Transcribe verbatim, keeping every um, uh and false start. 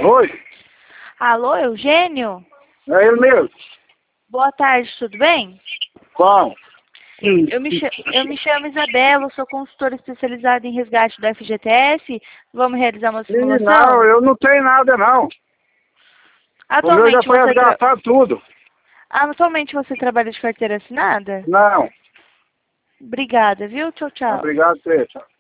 Oi, Alô, Eugênio? é ele mesmo. Boa tarde, tudo bem? Bom. Eu me, cha- eu me chamo Isabela, eu sou consultora especializada em resgate do F G T S. Vamos realizar uma Ih, simulação? não, eu não tenho nada não. O meu já Atualmente foi você, tra... resgatado tudo. Atualmente você trabalha de carteira assinada? Não. Obrigada, viu? Tchau, tchau. Obrigado, Teixeira.